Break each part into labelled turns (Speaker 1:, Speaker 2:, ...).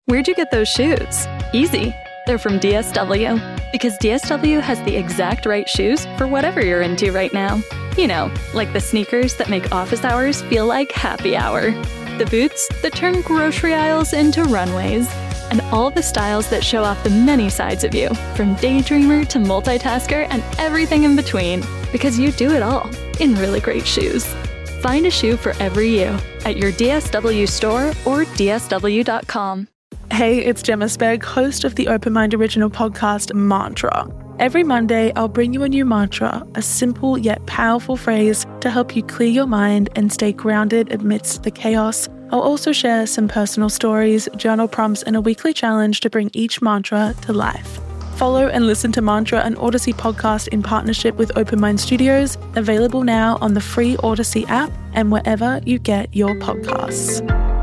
Speaker 1: Where'd you get those shoes? Easy. They're from DSW. Because DSW has the exact right shoes for whatever you're into right now. You know, like the sneakers that make office hours feel like happy hour. The boots that turn grocery aisles into runways. And all the styles that show off the many sides of you, from daydreamer to multitasker and everything in between. Because you do it all in really great shoes. Find a shoe for every you at your DSW store or dsw.com.
Speaker 2: Hey, it's Gemma Spegg, host of the Open Mind original podcast, Mantra. Every Monday, I'll bring you a new mantra, a simple yet powerful phrase to help you clear your mind and stay grounded amidst the chaos. I'll also share some personal stories, journal prompts, and a weekly challenge to bring each mantra to life. Follow and listen to Mantra, an Odyssey podcast in partnership with Open Mind Studios, available now on the free Odyssey app and wherever you get your podcasts.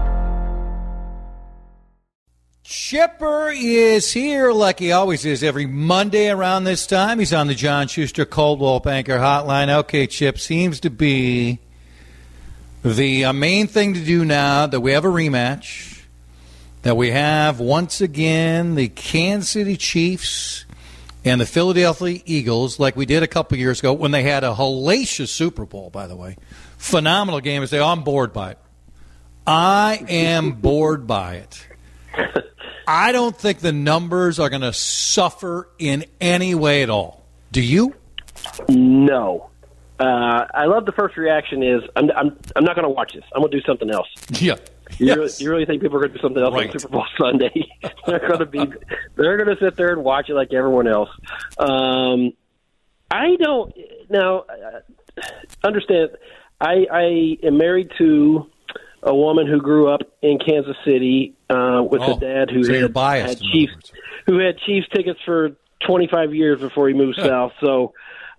Speaker 3: Chipper is here like he always is every Monday around this time. He's on the John Schuster Coldwell Banker Hotline. Okay, Chip, seems to be the main thing to do now that we have a rematch, that we have once again the Kansas City Chiefs and the Philadelphia Eagles like we did a couple years ago when they had a hellacious Super Bowl, by the way. Phenomenal game. I say, I'm bored by it. I am bored by it. I don't think the numbers are going to suffer in any way at all. Do you?
Speaker 4: No. I love the first reaction is I'm not going to watch this. I'm going to do something else.
Speaker 3: Yeah.
Speaker 4: You really think people are going to do something else on Super Bowl Sunday? They're going to sit there and watch it like everyone else. I don't now understand. I am married to a woman who grew up in Kansas City with a dad who had Chiefs tickets for 25 years before he moved south. So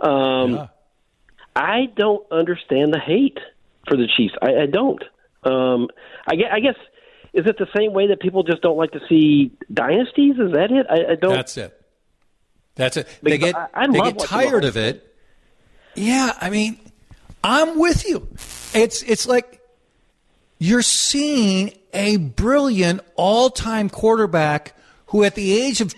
Speaker 4: I don't understand the hate for the Chiefs. I don't. I guess is it the same way that people just don't like to see dynasties? Is that it? I don't.
Speaker 3: That's it. They get tired of it. Yeah, I mean, I'm with you. It's like you're seeing a brilliant all-time quarterback who at the age of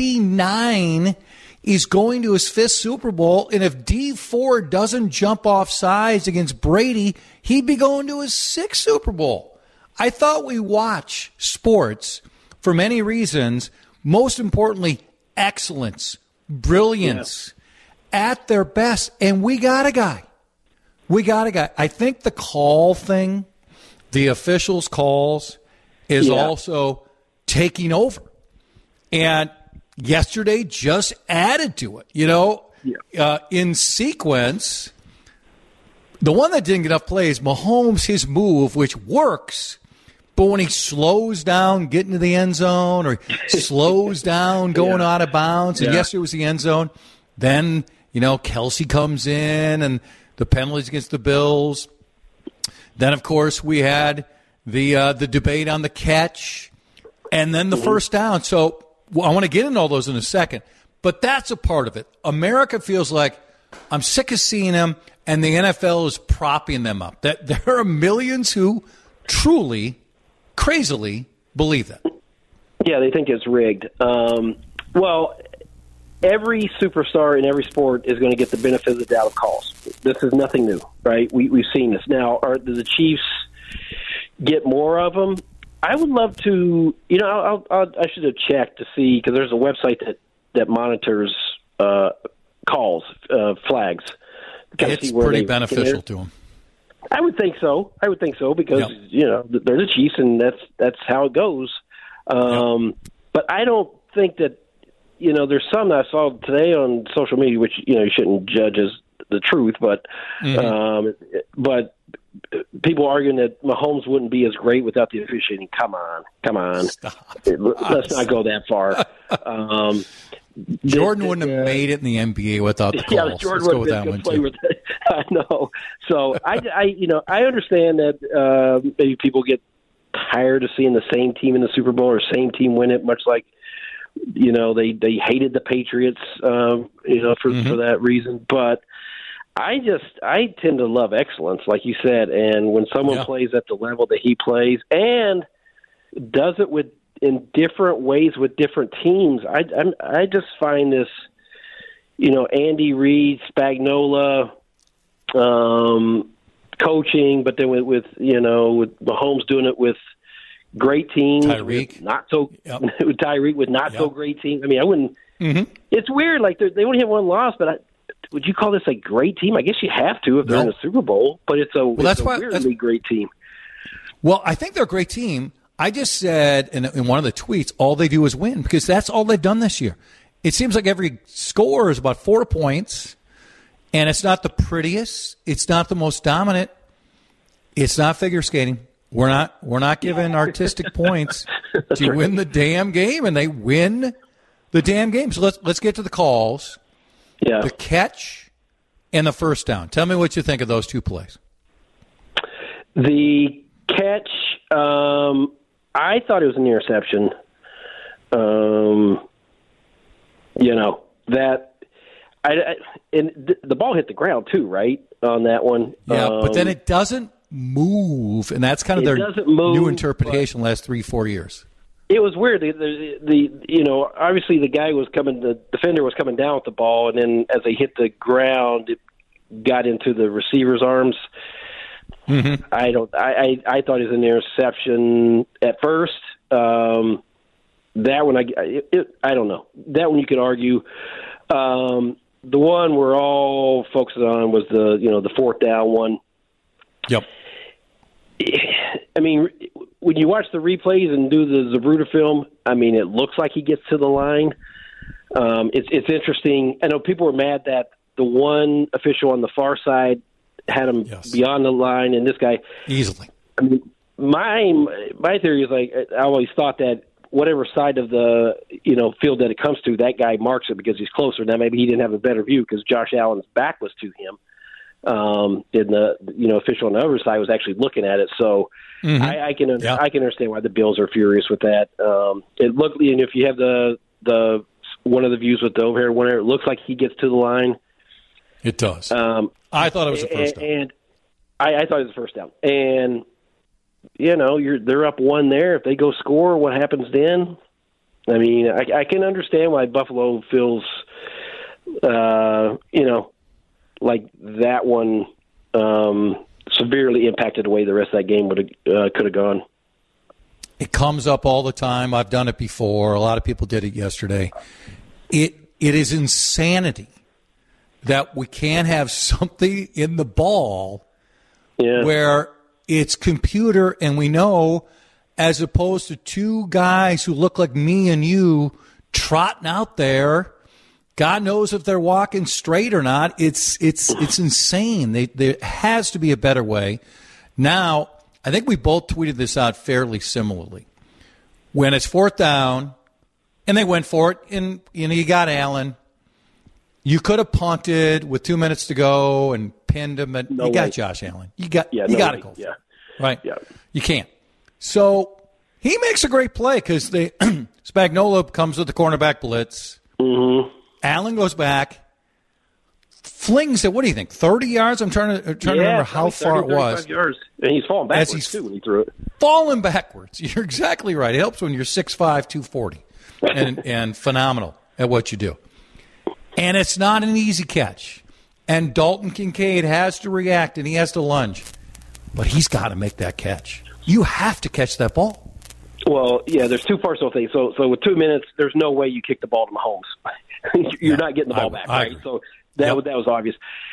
Speaker 3: 29 is going to his fifth Super Bowl, and if Dee Ford doesn't jump off sides against Brady, he'd be going to his sixth Super Bowl. I thought we watch sports for many reasons, most importantly, excellence, brilliance at their best, and we got a guy. I think the call thing, the officials' calls, is also taking over. And yesterday just added to it. In sequence, the one that didn't get enough play is Mahomes, his move, which works, but when he slows down getting to the end zone or slows down going out of bounds, and yesterday was the end zone, then, Kelsey comes in and the penalties against the Bills. Then, of course, we had the debate on the catch and then the first down. So I want to get into all those in a second, but that's a part of it. America feels like I'm sick of seeing them, and the NFL is propping them up. That there are millions who truly, crazily believe that.
Speaker 4: Yeah, they think it's rigged. Well, every superstar in every sport is going to get the benefit of the doubt of calls. This is nothing new, right? We've seen this. Now, do the Chiefs get more of them? I would love to, I should have checked to see, because there's a website that monitors calls, flags.
Speaker 3: It's pretty beneficial to them.
Speaker 4: I would think so. Because, they're the Chiefs, and that's how it goes. But I don't think that, there's some that I saw today on social media, which, you shouldn't judge as the truth, but people arguing that Mahomes wouldn't be as great without the officiating. Come on.
Speaker 3: Stop.
Speaker 4: Let's not go that far.
Speaker 3: Jordan wouldn't have made it in the NBA without the calls.
Speaker 4: Yeah, Jordan would have been play with it. I know. So I understand that maybe people get tired of seeing the same team in the Super Bowl or same team win it, much like they hated the Patriots for that reason. But I tend to love excellence, like you said, and when someone plays at the level that he plays and does it with in different ways with different teams. I just find this, Andy Reid, Spagnuolo, coaching, but then with Mahomes doing it with great teams,
Speaker 3: Tyreek,
Speaker 4: with Tyreek with not so great teams. I mean, I wouldn't. Mm-hmm. It's weird. Like they only have one loss, but would you call this a great team? I guess you have to if they're in the Super Bowl. But it's a weirdly great team.
Speaker 3: Well, I think they're a great team. I just said in one of the tweets, all they do is win because that's all they've done this year. It seems like every score is about 4 points, and it's not the prettiest. It's not the most dominant. It's not figure skating. We're not giving artistic points to win the damn game, and they win the damn game. So let's get to the calls.
Speaker 4: Yeah.
Speaker 3: The catch and the first down. Tell me what you think of those two plays.
Speaker 4: The catch, I thought it was an interception. And the ball hit the ground too, right, on that one.
Speaker 3: Yeah, but then it doesn't move, and that's kind of their new interpretation the last 3-4 years.
Speaker 4: It was weird. Obviously the defender was coming down with the ball, and then as they hit the ground, it got into the receiver's arms. Mm-hmm. I thought it was an interception at first. That one, I don't know. That one you could argue. The one we're all focusing on was the fourth down one.
Speaker 3: Yep.
Speaker 4: I mean, when you watch the replays and do the Zapruder film, I mean, it looks like he gets to the line. It's interesting. I know people were mad that the one official on the far side had him beyond the line, and this guy
Speaker 3: easily.
Speaker 4: I mean, my theory is I always thought that whatever side of the field that it comes to, that guy marks it because he's closer. Now maybe he didn't have a better view because Josh Allen's back was to him. And the official on the other side was actually looking at it. So mm-hmm. I can understand why the Bills are furious with that. It looked, and if you have the one of the views with the overhead one, it looks like he gets to the line.
Speaker 3: It does. I thought it was the first down.
Speaker 4: And I thought it was the first down. And they're up one there. If they go score, what happens then? I mean, I can understand why Buffalo feels, like that one severely impacted the way the rest of that game could have gone.
Speaker 3: It comes up all the time. I've done it before. A lot of people did it yesterday. It is insanity that we can't have something in the ball where it's computer and we know, as opposed to two guys who look like me and you trotting out there. God knows if they're walking straight or not. It's insane. There has to be a better way. Now, I think we both tweeted this out fairly similarly. When it's fourth down, and they went for it, and you got Allen. You could have punted with 2 minutes to go and pinned him, but got Josh Allen. You got to go.
Speaker 4: Yeah.
Speaker 3: Right?
Speaker 4: Yeah.
Speaker 3: You can't. So he makes a great play because Spagnuolo comes with the cornerback blitz.
Speaker 4: Mm-hmm.
Speaker 3: Allen goes back, flings it. What do you think? 30 yards? I'm trying to remember how far it was.
Speaker 4: Yards. And he's falling backwards too when he threw it.
Speaker 3: Falling backwards. You're exactly right. It helps when you're 6'5", 240, and phenomenal at what you do. And it's not an easy catch. And Dalton Kincaid has to react and he has to lunge, but he's got to make that catch. You have to catch that ball.
Speaker 4: Well, yeah. There's two parts of the thing. So with 2 minutes, there's no way you kick the ball to Mahomes. You're not getting the ball back, right? So that was obvious.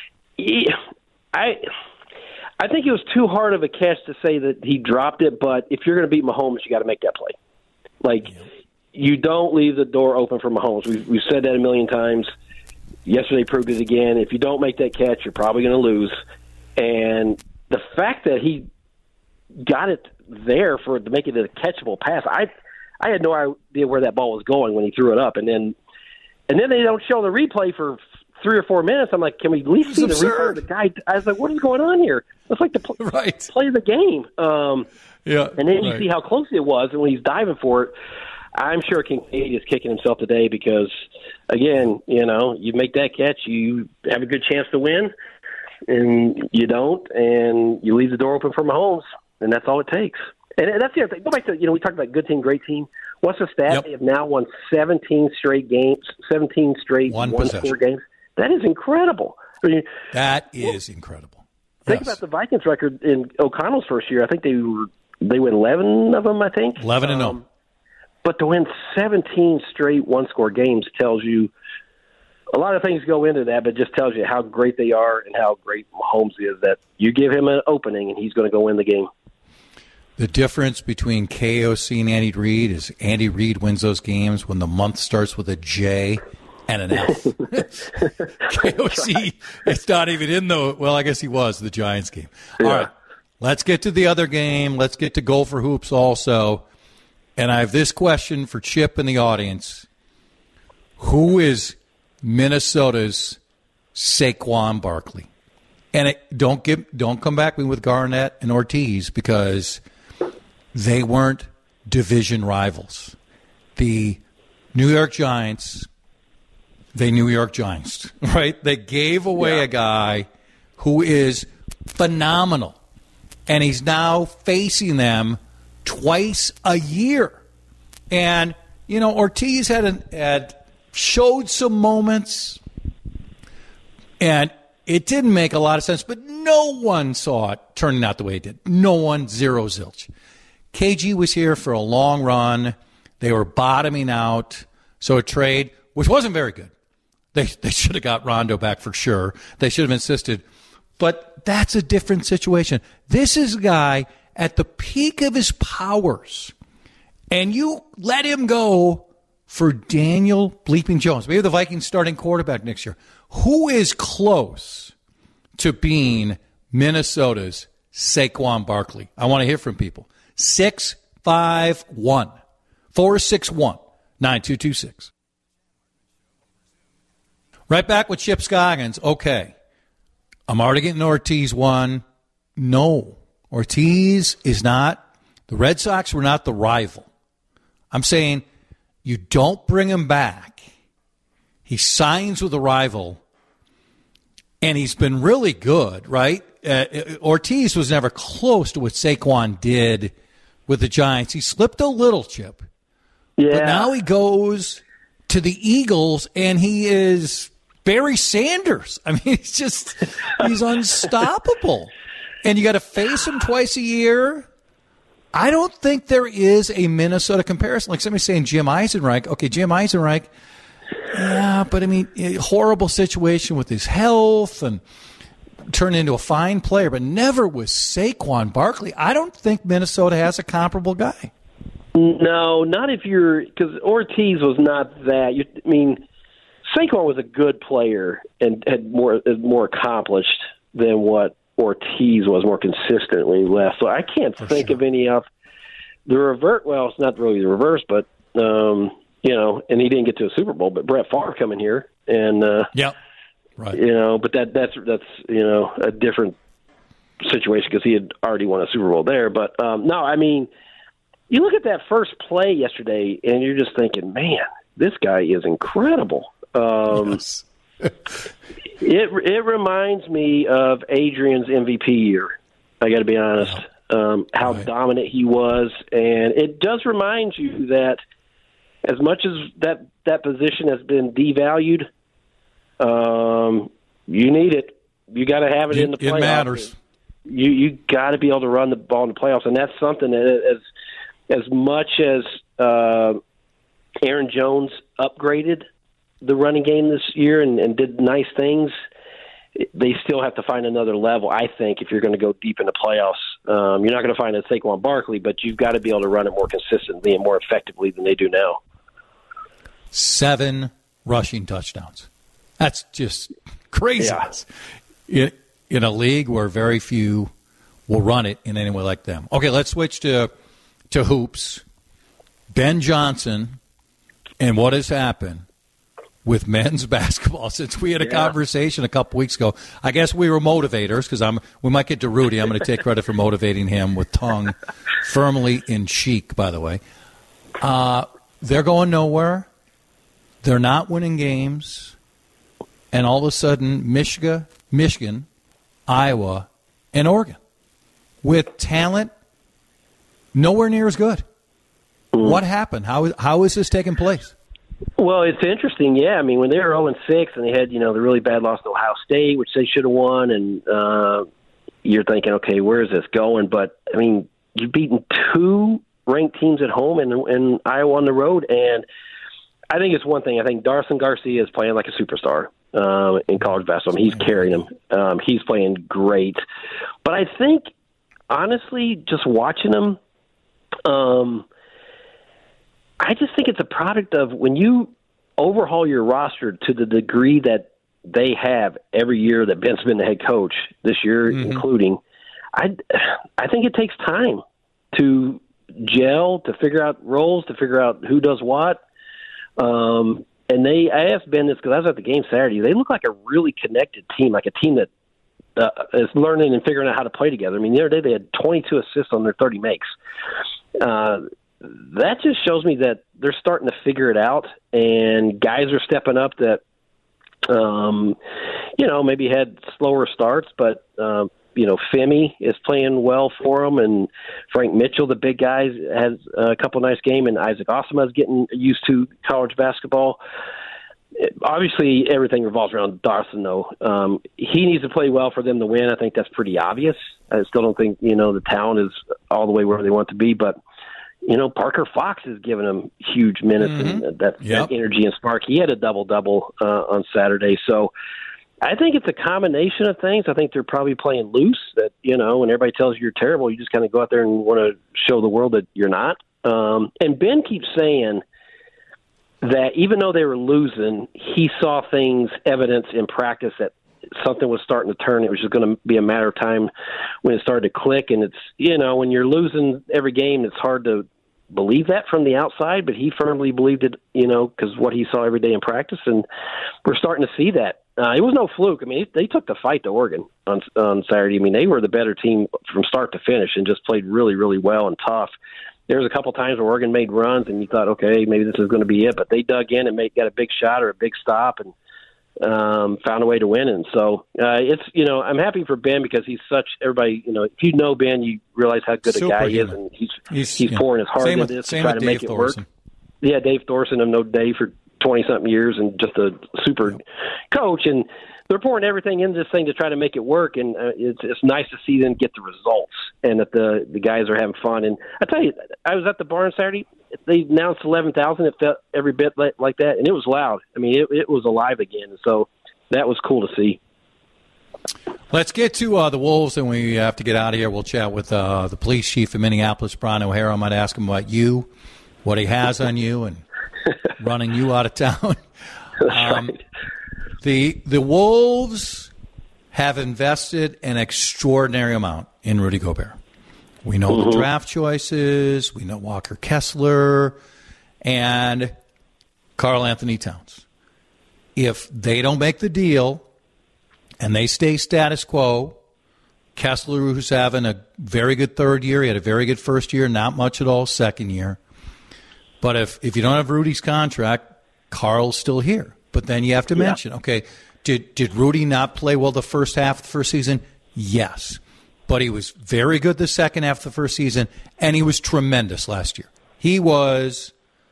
Speaker 4: I think it was too hard of a catch to say that he dropped it, but if you're going to beat Mahomes, you got to make that play. You don't leave the door open for Mahomes. We've said that a million times. Yesterday proved it again. If you don't make that catch, you're probably going to lose. And the fact that he got it there to make it a catchable pass, I had no idea where that ball was going when he threw it up, and then they don't show the replay for 3 or 4 minutes. I'm like, can we at least see the replay of the guy? I was like, what is going on here? It's like the play of the game. And then you see how close it was, and when he's diving for it, I'm sure Kincaid is kicking himself today because, again, you make that catch, you have a good chance to win, and you don't, and you leave the door open for Mahomes, and that's all it takes. And that's the other thing. Go back to, we talked about good team, great team. What's the stat?
Speaker 3: Yep.
Speaker 4: They have now won 17 straight games, 17 straight one-score games. That is incredible. I mean,
Speaker 3: that is incredible.
Speaker 4: Think about the Vikings record in O'Connell's first year. I think they win 11 of them, I think.
Speaker 3: 11-0.
Speaker 4: But to win 17 straight one-score games tells you a lot of things go into that, but just tells you how great they are and how great Mahomes is, that you give him an opening and he's going to go win the game.
Speaker 3: The difference between KOC and Andy Reid is Andy Reid wins those games when the month starts with a J and an F. KOC, it's not even in I guess he was, the Giants game. Yeah. All right, let's get to the other game. Let's get to Go for Hoops also. And I have this question for Chip and the audience. Who is Minnesota's Saquon Barkley? And don't come back with Garnett and Ortiz, because they weren't division rivals. The New York Giants, right? They gave away a guy who is phenomenal, and he's now facing them twice a year. And, Ortiz had showed some moments, and it didn't make a lot of sense, but no one saw it turning out the way it did. No one, zero zilch. KG was here for a long run. They were bottoming out. So a trade, which wasn't very good. They should have got Rondo back for sure. They should have insisted. But that's a different situation. This is a guy at the peak of his powers, and you let him go for Daniel bleeping Jones, maybe the Vikings starting quarterback next year. Who is close to being Minnesota's Saquon Barkley? I want to hear from people. 651-461-9226. Right back with Chip Scoggins. Okay, I'm already getting Ortiz one. No, Ortiz is not. The Red Sox were not the rival. I'm saying you don't bring him back. He signs with a rival, and he's been really good, right? Ortiz was never close to what Saquon did with the Giants. He slipped a little, Chip. Yeah. But now he goes to the Eagles, and he is Barry Sanders. I mean, he's unstoppable. And you got to face him twice a year. I don't think there is a Minnesota comparison. Like somebody saying Jim Eisenreich. Okay, Jim Eisenreich. Yeah, but I mean, horrible situation with his health and turned into a fine player, but never was Saquon Barkley. I don't think Minnesota has a comparable guy.
Speaker 4: No, not if because Ortiz was not that. Saquon was a good player and had more accomplished than what Ortiz was, more consistently left. So I can't think of any of the reverse. Well, it's not really the reverse, but and he didn't get to a Super Bowl. But Brett Favre coming here, and right, but that's a different situation because he had already won a Super Bowl there. But no, I mean, you look at that first play yesterday, and you're just thinking, man, this guy is incredible. Yes. It reminds me of Adrian's MVP year. I got to be honest. How dominant he was, and it does remind you that as much as that position has been devalued, you need it. You got to have it in the playoffs. It matters. You got to be able to run the ball in the playoffs, and that's something that as much as Aaron Jones upgraded the running game this year and did nice things, they still have to find another level, I think, if you're going to go deep in the playoffs. You're not going to find a Saquon Barkley, but you've got to be able to run it more consistently and more effectively than they do now.
Speaker 3: 7 rushing touchdowns. That's just craziness. Yeah. In a league where very few will run it in any way like them. Okay, let's switch to hoops. Ben Johnson and what has happened with men's basketball since we had a conversation a couple weeks ago. I guess we were motivators because we might get to Rudy. I'm going to take credit for motivating him with tongue firmly in cheek, by the way. They're going nowhere. They're not winning games. And all of a sudden, Michigan, Iowa, and Oregon with talent nowhere near as good. Mm-hmm. What happened? How is this taking place?
Speaker 4: Well, it's interesting, yeah. I mean, when they were 0-6 and they had, the really bad loss to Ohio State, which they should have won, and you're thinking, okay, where is this going? But, I mean, you've beaten 2 ranked teams at home and Iowa on the road, and I think it's one thing. I think Darson Garcia is playing like a superstar in college basketball. I mean, he's carrying him. He's playing great. But I think, honestly, just watching him, I just think it's a product of when you overhaul your roster to the degree that they have every year that Ben's been the head coach, this year including, I think it takes time to gel, to figure out roles, to figure out who does what. And I asked Ben this because I was at the game Saturday. They look like a really connected team, like a team that is learning and figuring out how to play together. I mean, the other day they had 22 assists on their 30 makes. That just shows me that they're starting to figure it out, and guys are stepping up that, maybe had slower starts, but, Femi is playing well for them, and Frank Mitchell, the big guy, has a couple nice games, and Isaac Osama is getting used to college basketball. Obviously, everything revolves around Darson, though. He needs to play well for them to win. I think that's pretty obvious. I still don't think, the talent is all the way where they want to be, but Parker Fox is giving them huge minutes and that energy and spark. He had a double-double on Saturday. So I think it's a combination of things. I think they're probably playing loose that, when everybody tells you you're terrible, you just kind of go out there and want to show the world that you're not. And Ben keeps saying that even though they were losing, he saw evidence in practice that something was starting to turn. It was just going to be a matter of time when it started to click. And it's, when you're losing every game, it's hard to believe that from the outside, but he firmly believed it, because what he saw every day in practice, and we're starting to see that. It was no fluke. I mean, they took the fight to Oregon on Saturday. I mean, they were the better team from start to finish and just played really, really well and tough. There was a couple times where Oregon made runs, and you thought, okay, maybe this is going to be it, but they dug in and got a big shot or a big stop and found a way to win. And so it's, I'm happy for Ben because he's such, everybody, if you know Ben, you realize how good a guy he is, and he's pouring his heart into this to try to make it work. Yeah, Dave Thorson, I've known Dave for 20-something years and just a super coach, and they're pouring everything into this thing to try to make it work, and it's nice to see them get the results and that the guys are having fun. And I tell you, I was at the barn Saturday. They announced 11,000. It felt every bit like that, and it was loud. I mean, it was alive again, so that was cool to see.
Speaker 3: Let's get to the Wolves, and we have to get out of here. We'll chat with the police chief in Minneapolis, Brian O'Hara. I might ask him about you, what he has on you, and running you out of town.
Speaker 4: Right.
Speaker 3: The Wolves have invested an extraordinary amount in Rudy Gobert. We know the draft choices. We know Walker Kessler and Karl Anthony Towns. If they don't make the deal and they stay status quo, Kessler, who's having a very good third year, he had a very good first year, not much at all second year. But if you don't have Rudy's contract, Karl's still here. But then you have to mention, okay, did Rudy not play well the first half of the first season? Yes. But he was very good the second half of the first season, and he was tremendous last year. He was,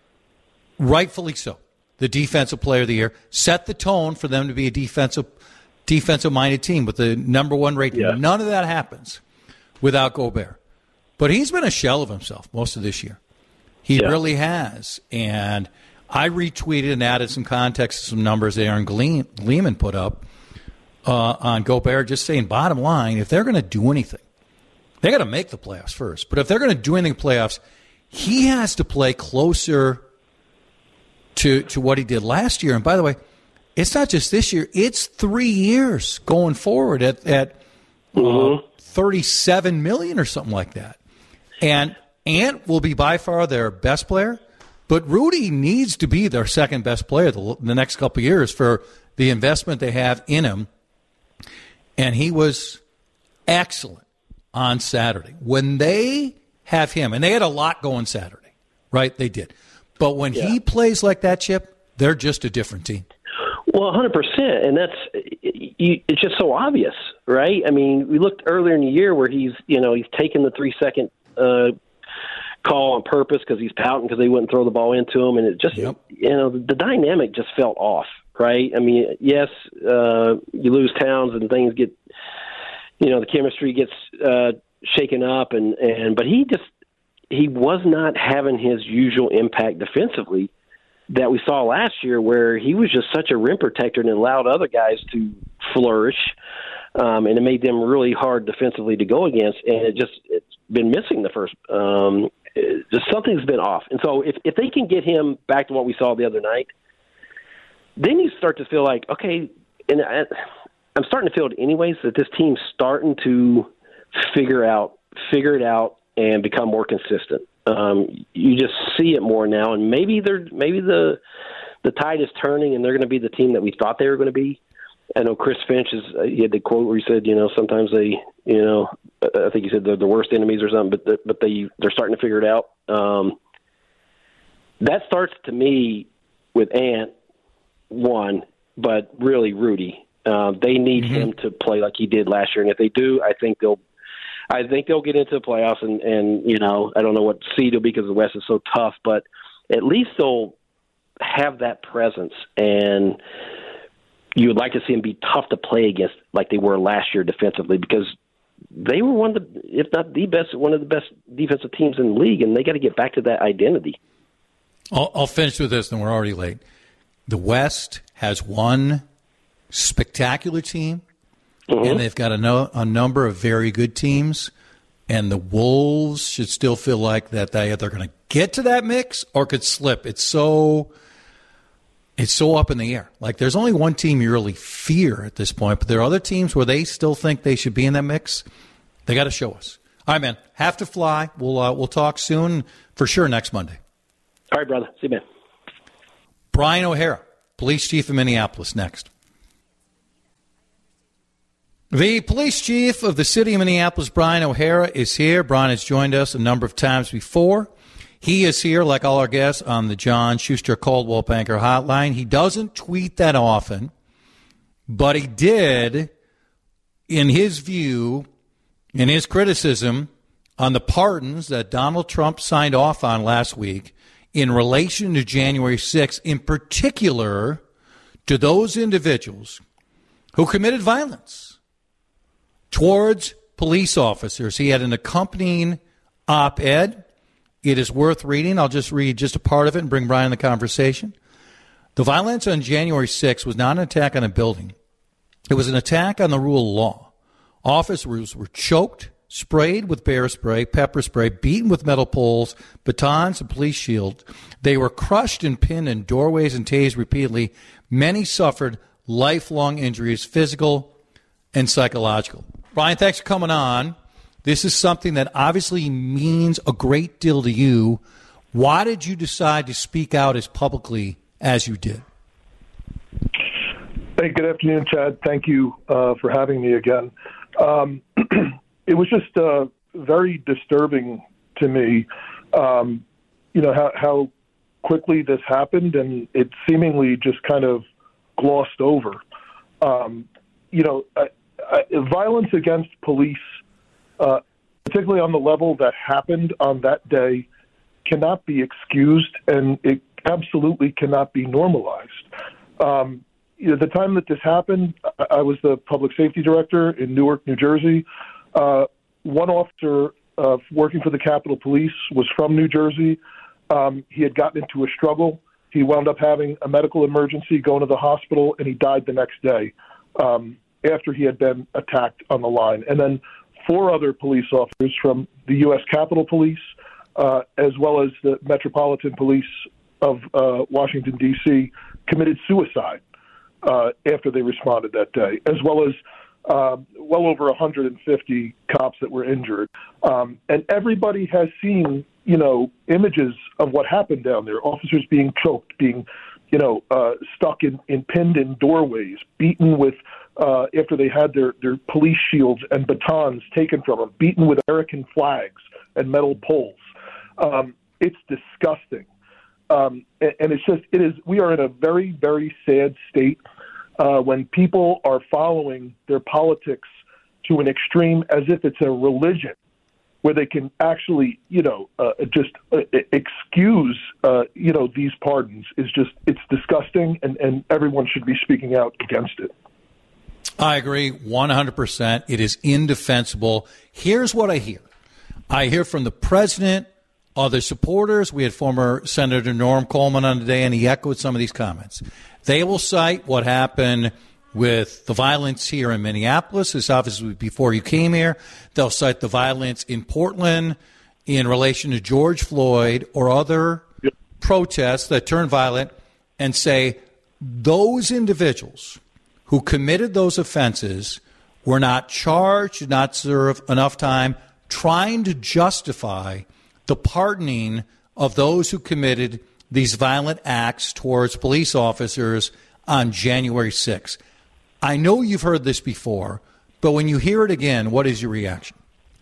Speaker 3: rightfully so, the defensive player of the year, set the tone for them to be a defensive-minded team with the number one rating. Yeah. None of that happens without Gobert. But he's been a shell of himself most of this year. He really has. And I retweeted and added some context to some numbers that Aaron Gleeman put up on Gobert, just saying, bottom line, if they're going to do anything, they got to make the playoffs first. But if they're going to do anything in the playoffs, he has to play closer to what he did last year. And by the way, it's not just this year. It's 3 years going forward at $37 million or something like that. And Ant will be by far their best player, but Rudy needs to be their second best player the next couple of years for the investment they have in him. And he was excellent on Saturday. When they have him, and they had a lot going Saturday, right? They did. But when he plays like that, Chip, they're just a different team.
Speaker 4: Well, 100%, and it's just so obvious, right? I mean, we looked earlier in the year where he's taken the 3-second call on purpose because he's pouting because they wouldn't throw the ball into him, and it just the dynamic just felt off, right? I mean, yes, you lose Towns and things get, the chemistry gets shaken up, but he was not having his usual impact defensively that we saw last year, where he was just such a rim protector and allowed other guys to flourish, and it made them really hard defensively to go against. And it's been missing the first. Just something's been off. And so if they can get him back to what we saw the other night, then you start to feel like, okay, and I'm starting to feel it anyways, that this team's starting to figure it out and become more consistent. You just see it more now, and maybe the tide is turning, and they're going to be the team that we thought they were going to be. I know Chris Finch he had the quote where he said, sometimes they, I think he said they're the worst enemies or something, but they're starting to figure it out. That starts to me with Ant one, but really Rudy. They need him to play like he did last year, and if they do, I think they'll get into the playoffs, and I don't know what seed it'll be because the West is so tough, but at least they'll have that presence, and you would like to see them be tough to play against like they were last year defensively, because they were one of the, if not the best, one of the best defensive teams in the league, and they got to get back to that identity.
Speaker 3: I'll finish with this, and we're already late. The West has one spectacular team, and they've got a number of very good teams, and the Wolves should still feel like that they're either going to get to that mix or could slip. It's so up in the air. Like, there's only one team you really fear at this point, but there are other teams where they still think they should be in that mix. They got to show us. All right, man. Have to fly. We'll talk soon, for sure, next Monday.
Speaker 4: All right, brother. See you, man.
Speaker 3: Brian O'Hara, police chief of Minneapolis, next. The police chief of the city of Minneapolis, Brian O'Hara, is here. Brian has joined us a number of times before. He is here, like all our guests, on the John Schuster Coldwell Banker Hotline. He doesn't tweet that often, but he did, in his view, in his criticism on the pardons that Donald Trump signed off on last week in relation to January 6th, in particular to those individuals who committed violence towards police officers. He had an accompanying op-ed. It is worth reading. I'll just read just a part of it and bring Brian in the conversation. The violence on January 6th was not an attack on a building. It was an attack on the rule of law. Officers were choked, sprayed with bear spray, pepper spray, beaten with metal poles, batons, and police shields. They were crushed and pinned in doorways and tased repeatedly. Many suffered lifelong injuries, physical and psychological. Brian, thanks for coming on. This is something that obviously means a great deal to you. Why did you decide to speak out as publicly as you did?
Speaker 5: Hey, good afternoon, Chad. Thank you for having me again. It was just very disturbing to me, how quickly this happened, and it seemingly just kind of glossed over. Violence against police, particularly on the level that happened on that day, cannot be excused, and it absolutely cannot be normalized. The time that this happened, I was the public safety director in Newark, New Jersey. One officer working for the Capitol Police was from New Jersey. He had gotten into a struggle. He wound up having a medical emergency, going to the hospital, and he died the next day after he had been attacked on the line. And then 4 other police officers from the U.S. Capitol Police, as well as the Metropolitan Police of Washington, D.C., committed suicide after they responded that day, as well as well over 150 cops that were injured. And everybody has seen, images of what happened down there. Officers being choked, being, stuck pinned in doorways, beaten with, after they had their police shields and batons taken from them, beaten with American flags and metal poles. It's disgusting. And we are in a very, very sad state when people are following their politics to an extreme as if it's a religion. where they can actually, excuse, these pardons it's disgusting, and everyone should be speaking out against it.
Speaker 3: I agree 100%. It is indefensible. Here's what I hear. I hear from the president, other supporters. We had former Senator Norm Coleman on today, and he echoed some of these comments. They will cite what happened with the violence here in Minneapolis. This obviously before you came here. They'll cite the violence in Portland in relation to George Floyd or other protests that turned violent and say those individuals who committed those offenses were not charged, did not serve enough time, trying to justify the pardoning of those who committed these violent acts towards police officers on January 6th. I know you've heard this before, but when you hear it again, what is your reaction?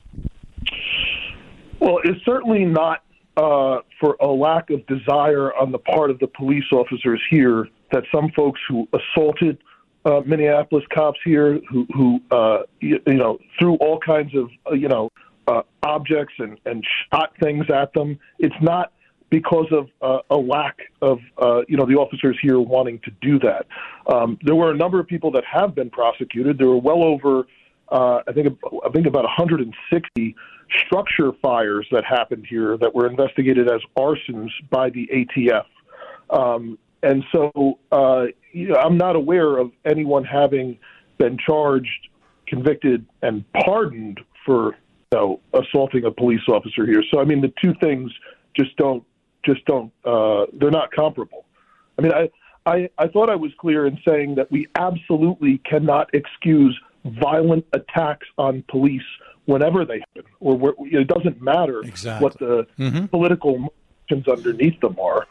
Speaker 5: Well, it's certainly not for a lack of desire on the part of the police officers here that some folks who assaulted Minneapolis cops here, who threw all kinds of objects and shot things at them. It's not because of a lack of the officers here wanting to do that. There were a number of people that have been prosecuted. There were well over I think about 160 structure fires that happened here that were investigated as arsons by the ATF. And so I'm not aware of anyone having been charged, convicted, and pardoned for assaulting a police officer here. So I mean, the two things just don't they're not comparable. I mean, I thought I was clear in saying that we absolutely cannot excuse violent attacks on police whenever they happen, or it doesn't matter what the political motions underneath them are.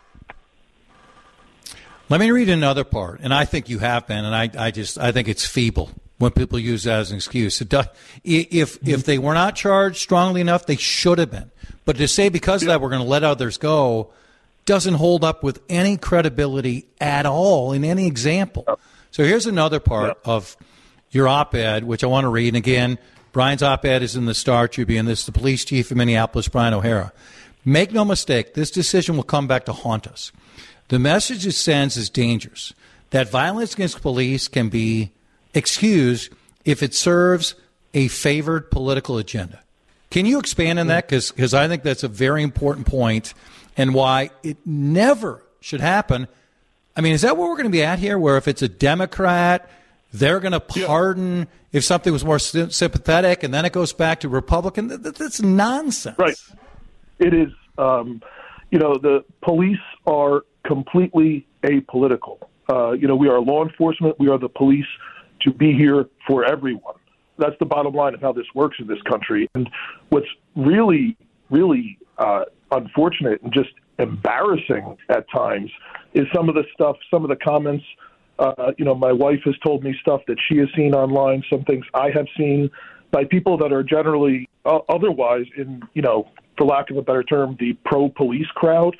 Speaker 3: Let me read another part, and I think you have been, and I think it's feeble when people use that as an excuse. If they were not charged strongly enough, they should have been. But to say because of that we're going to let others go doesn't hold up with any credibility at all in any example. So here's another part of your op-ed, which I want to read. And again, Brian's op-ed is in the Star Tribune. This is the police chief of Minneapolis, Brian O'Hara. Make no mistake, this decision will come back to haunt us. The message it sends is dangerous, that violence against police can be excused if it serves a favored political agenda. Can you expand on that? Because I think that's a very important point and why it never should happen. I mean, is that what we're going to be at here, where if it's a Democrat, they're going to pardon if something was more sympathetic, and then it goes back to Republican? That's nonsense.
Speaker 5: Right. It is. The police are completely apolitical. We are law enforcement. We are the police to be here for everyone. That's the bottom line of how this works in this country. And what's really, really unfortunate and just embarrassing at times is some of the comments. My wife has told me stuff that she has seen online, some things I have seen by people that are generally otherwise in, for lack of a better term, the pro-police crowd,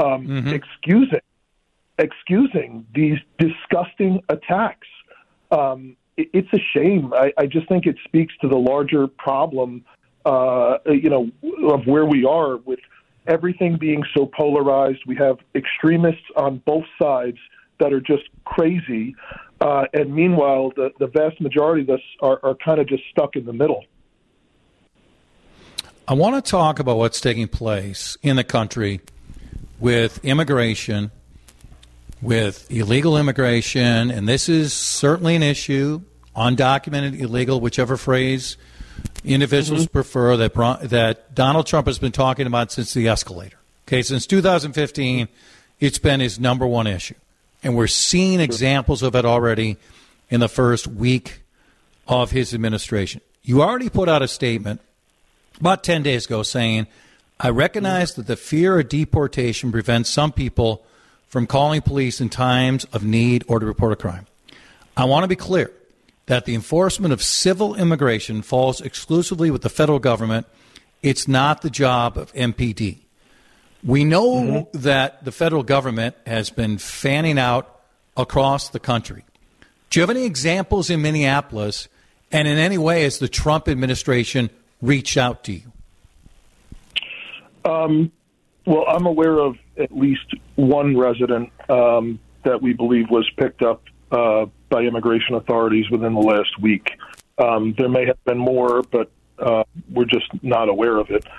Speaker 5: excusing these disgusting attacks. It's a shame. I just think it speaks to the larger problem, of where we are with everything being so polarized. We have extremists on both sides that are just crazy. And meanwhile, the vast majority of us are kind of just stuck in the middle.
Speaker 3: I want to talk about what's taking place in the country with immigration, with illegal immigration, and this is certainly an issue, undocumented, illegal, whichever phrase individuals prefer, that Donald Trump has been talking about since the escalator. Okay, since 2015, it's been his number one issue. And we're seeing examples of it already in the first week of his administration. You already put out a statement about 10 days ago saying, I recognize that the fear of deportation prevents some people from calling police in times of need or to report a crime. I want to be clear that the enforcement of civil immigration falls exclusively with the federal government. It's not the job of MPD. We know that the federal government has been fanning out across the country. Do you have any examples in Minneapolis, and in any way has the Trump administration reached out to you?
Speaker 5: Well, I'm aware of at least one resident that we believe was picked up by immigration authorities within the last week. There may have been more, but we're just not aware of it.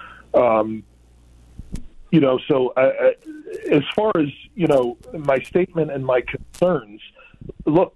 Speaker 5: So as far as, my statement and my concerns, look,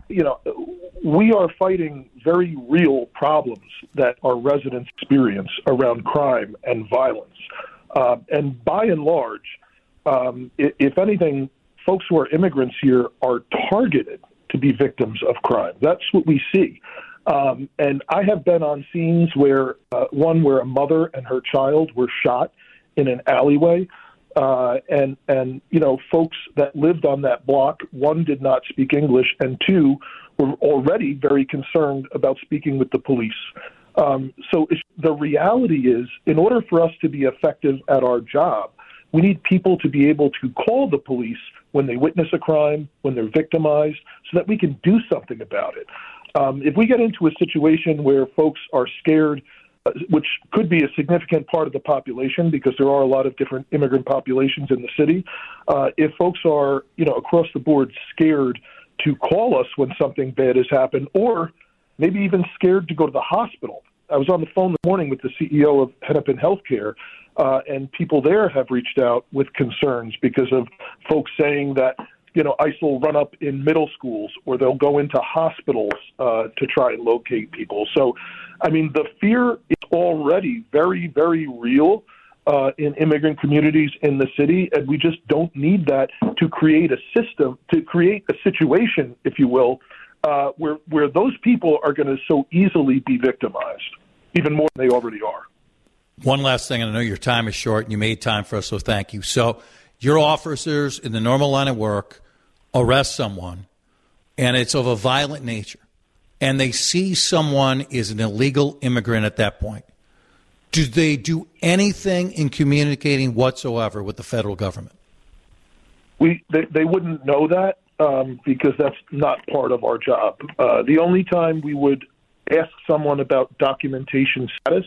Speaker 5: we are fighting very real problems that our residents experience around crime and violence. And by and large, if anything, folks who are immigrants here are targeted to be victims of crime. That's what we see. And I have been on scenes where where a mother and her child were shot in an alleyway. And folks that lived on that block, one, did not speak English, and two, were already very concerned about speaking with the police. So the reality is, in order for us to be effective at our job, we need people to be able to call the police when they witness a crime, when they're victimized, so that we can do something about it. If we get into a situation where folks are scared, which could be a significant part of the population because there are a lot of different immigrant populations in the city, if folks are, across the board scared to call us when something bad has happened, or maybe even scared to go to the hospital. I was on the phone this morning with the CEO of Hennepin Healthcare, and people there have reached out with concerns because of folks saying that, ICE will run up in middle schools or they'll go into hospitals to try and locate people. So, the fear is already very, very real in immigrant communities in the city, and we just don't need that to create a system, to create a situation, if you will, where those people are going to so easily be victimized, even more than they already are.
Speaker 3: One last thing, and I know your time is short, and you made time for us, so thank you. So your officers in the normal line of work arrest someone, and it's of a violent nature, and they see someone is an illegal immigrant at that point. Do they do anything in communicating whatsoever with the federal government?
Speaker 5: They wouldn't know that because that's not part of our job. The only time we would ask someone about documentation status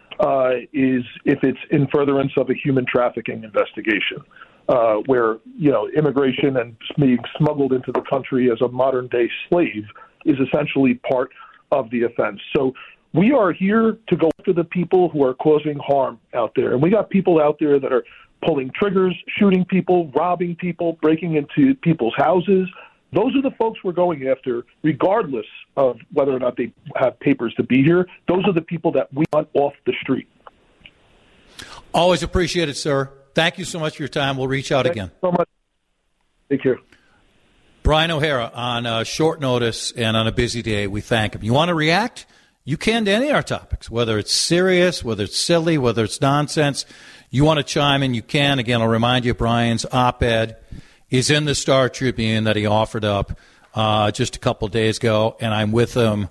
Speaker 5: is if it's in furtherance of a human trafficking investigation, where, immigration and being smuggled into the country as a modern-day slave is essentially part of the offense. So we are here to go after the people who are causing harm out there. And we got people out there that are pulling triggers, shooting people, robbing people, breaking into people's houses. Those are the folks we're going after, regardless of whether or not they have papers to be here. Those are the people that we want off the street.
Speaker 3: Always appreciate it, sir. Thank you so much for your time. We'll reach out again.
Speaker 5: Thank you so much. Take care.
Speaker 3: Brian O'Hara on short notice and on a busy day. We thank him. You want to react? You can to any of our topics, whether it's serious, whether it's silly, whether it's nonsense. You want to chime in, you can. Again, I'll remind you, Brian's op-ed is in the Star Tribune that he offered up just a couple of days ago, and I'm with him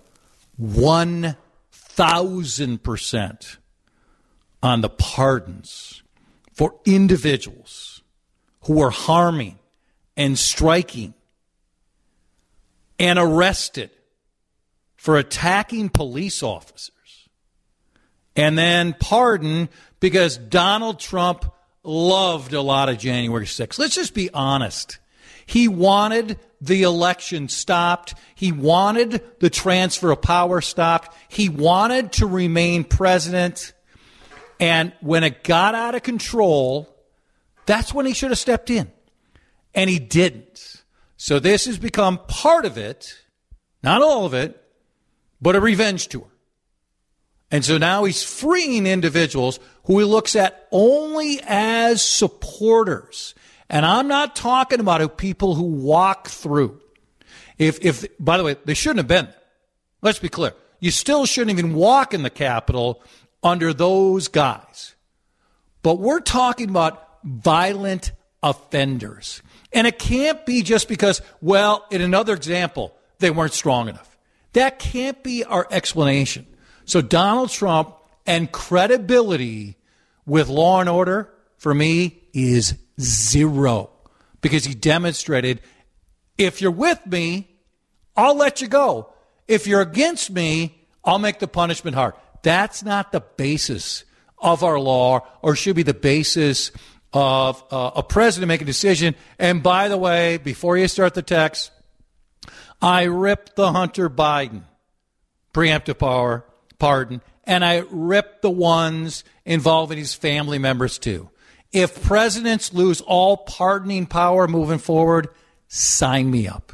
Speaker 3: 1,000% on the pardons for individuals who are harming and striking and arrested for attacking police officers, and then pardon because Donald Trump loved a lot of January 6th. Let's just be honest. He wanted the election stopped. He wanted the transfer of power stopped. He wanted to remain president. And when it got out of control, that's when he should have stepped in. And he didn't. So this has become part of it, not all of it, but a revenge tour. And so now he's freeing individuals who he looks at only as supporters. And I'm not talking about people who walk through. If by the way, they shouldn't have been there. Let's be clear. You still shouldn't even walk in the Capitol under those guys. But we're talking about violent offenders. And it can't be just because, well, in another example, they weren't strong enough. That can't be our explanation. So Donald Trump and credibility with law and order, for me, is zero. Because he demonstrated, if you're with me, I'll let you go. If you're against me, I'll make the punishment hard. That's not the basis of our law or should be the basis of a president making a decision. And by the way, before you start the text, I ripped the Hunter Biden preemptive power pardon, and I ripped the ones involving his family members too. If presidents lose all pardoning power moving forward, sign me up.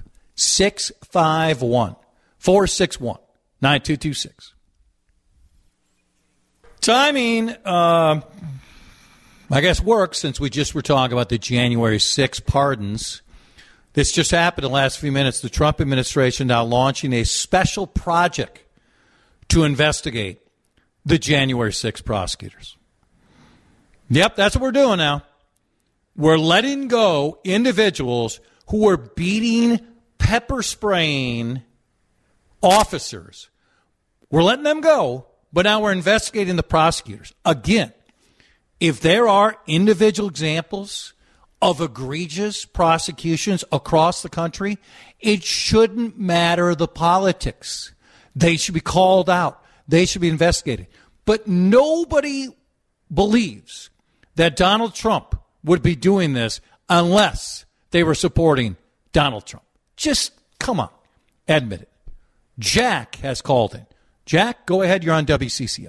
Speaker 3: 651-461-9226. Timing, I guess, works since we just were talking about the January 6 pardons. This just happened in the last few minutes. The Trump administration now launching a special project to investigate the January 6 prosecutors. Yep, that's what we're doing now. We're letting go individuals who were beating, pepper spraying officers. We're letting them go, but now we're investigating the prosecutors. Again, if there are individual examples of egregious prosecutions across the country, it shouldn't matter the politics. They should be called out. They should be investigated. But nobody believes that Donald Trump would be doing this unless they were supporting Donald Trump. Just come on. Admit it. Jack has called in. Jack, go ahead. You're on WCCO.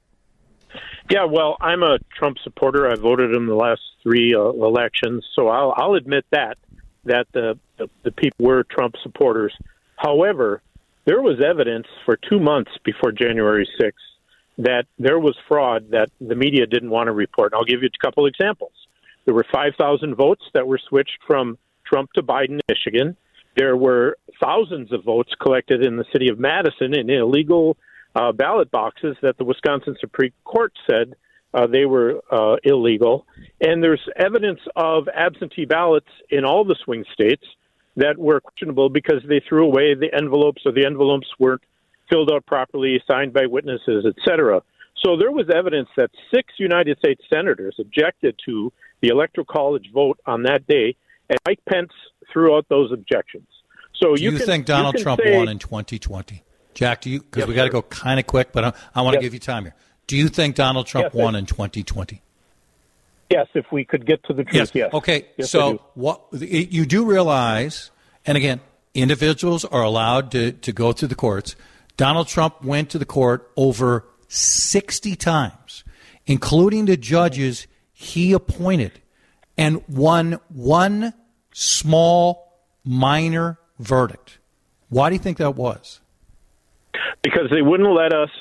Speaker 6: Yeah, well, I'm a Trump supporter. I voted in the last 3 elections, so I'll admit that the people were Trump supporters. However, there was evidence for 2 months before January 6th that there was fraud that the media didn't want to report. And I'll give you a couple examples. There were 5,000 votes that were switched from Trump to Biden, Michigan. There were thousands of votes collected in the city of Madison in illegal ballot boxes that the Wisconsin Supreme Court said they were illegal. And there's evidence of absentee ballots in all the swing states that were questionable because they threw away the envelopes or the envelopes weren't filled out properly, signed by witnesses, etc. So there was evidence that 6 United States senators objected to the Electoral College vote on that day, and Mike Pence threw out those objections. So
Speaker 3: do you think Donald Trump won in 2020? Jack, do you? Because we got to go kind of quick, but I want to give you time here. Do you think Donald Trump won in 2020?
Speaker 6: Yes, if we could get to the truth, yes.
Speaker 3: Okay, so what you do realize, and again, individuals are allowed to go through the courts. Donald Trump went to the court over 60 times, including the judges he appointed, and won one small, minor verdict. Why do you think that was?
Speaker 6: Because they wouldn't let us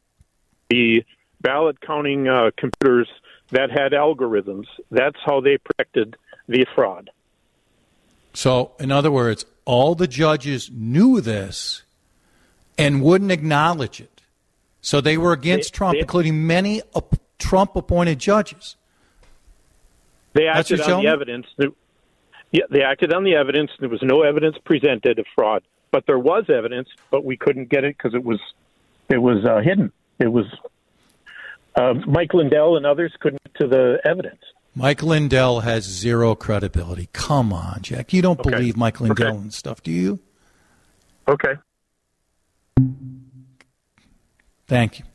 Speaker 6: the ballot counting computers that had algorithms. That's how they protected the fraud.
Speaker 3: So, in other words, all the judges knew this and wouldn't acknowledge it. So they were against Trump, including many Trump-appointed judges.
Speaker 6: They acted on the evidence. They acted on the evidence. There was no evidence presented of fraud. But there was evidence, but we couldn't get it because it was hidden. It was Mike Lindell and others couldn't get to the evidence.
Speaker 3: Mike Lindell has zero credibility. Come on, Jack. You don't believe Mike Lindell and stuff, do you?
Speaker 6: Okay.
Speaker 3: Thank you.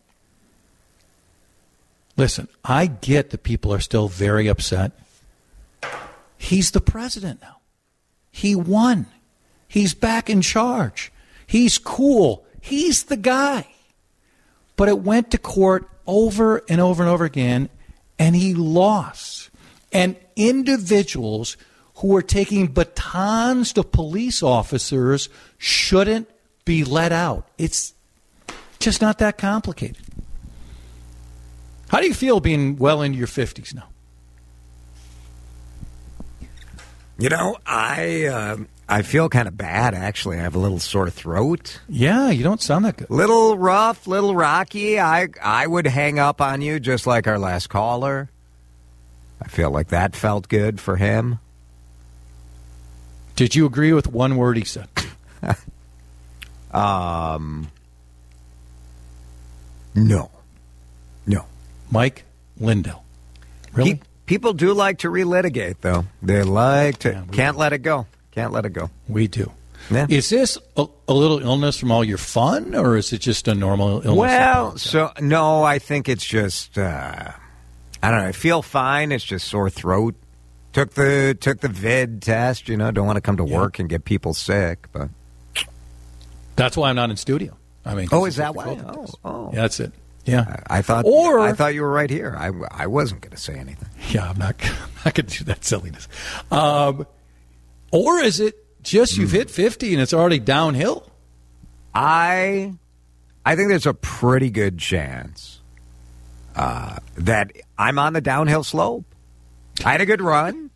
Speaker 3: Listen, I get that people are still very upset. He's the president now. He won. He's back in charge. He's cool. He's the guy. But it went to court over and over and over again, and he lost. And individuals who are taking batons to police officers shouldn't be let out. It's just not that complicated. How do you feel being well into your 50s now?
Speaker 7: You know, I feel kind of bad, actually. I have a little sore throat.
Speaker 3: Yeah, you don't sound that good.
Speaker 7: Little rough, little rocky. I would hang up on you just like our last caller. I feel like that felt good for him.
Speaker 3: Did you agree with one word he said?
Speaker 7: No.
Speaker 3: Mike Lindell. Really?
Speaker 7: People do like to relitigate, though. They like to. Can't let it go. Can't let it go.
Speaker 3: We do.
Speaker 7: Yeah.
Speaker 3: Is this a little illness from all your fun, or is it just a normal illness?
Speaker 7: Well, no, I think it's just, I don't know. I feel fine. It's just sore throat. Took the vid test, don't want to come to work and get people sick, but.
Speaker 3: That's why I'm not in studio. I mean,
Speaker 7: is that why? Oh.
Speaker 3: Yeah, that's it. Yeah,
Speaker 7: I thought you were right here. I wasn't going to say anything.
Speaker 3: Yeah, I'm not going to do that silliness. Or is it just you've hit 50 and it's already downhill?
Speaker 7: I think there's a pretty good chance that I'm on the downhill slope. I had a good run.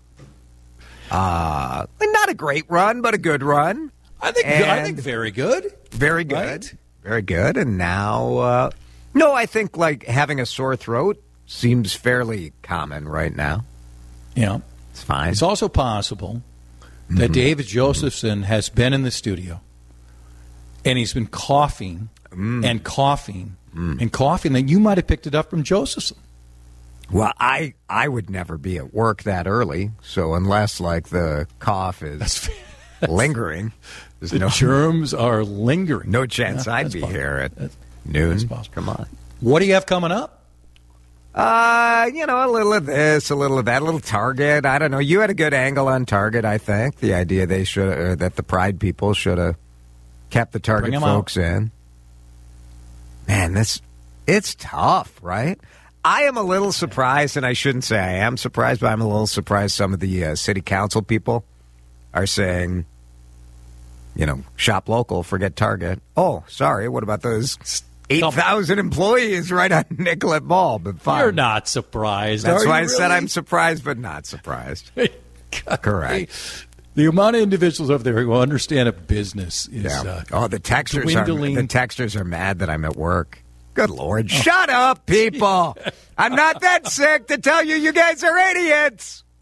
Speaker 7: Not a great run, but a good run.
Speaker 3: I think very good.
Speaker 7: Very good.
Speaker 3: Right?
Speaker 7: Very good. And now, no, I think like having a sore throat seems fairly common right now.
Speaker 3: Yeah.
Speaker 7: It's fine.
Speaker 3: It's also possible that David Josephson has been in the studio and he's been coughing and coughing and coughing, that you might have picked it up from Josephson.
Speaker 7: Well, I would never be at work that early, so unless like the cough is lingering,
Speaker 3: the germs are lingering.
Speaker 7: No chance I'd be here at noon. Come on.
Speaker 3: What do you have coming up?
Speaker 7: A little of this, a little of that, a little Target. I don't know. You had a good angle on Target, I think. The idea that the Pride people should have kept the Target folks in. Man, it's tough, right? I am a little surprised, and I shouldn't say I am surprised, but I'm a little surprised some of the city council people are saying, shop local, forget Target. Oh, sorry, what about those 8,000 employees right on Nicollet Mall? But fine.
Speaker 3: You're not surprised.
Speaker 7: That's why I
Speaker 3: really?
Speaker 7: said I'm surprised, but not surprised. Correct.
Speaker 3: The amount of individuals over there who understand a business is
Speaker 7: the texters
Speaker 3: dwindling.
Speaker 7: The texters are mad that I'm at work. Good Lord. Shut up, people. I'm not that sick to tell you guys are idiots.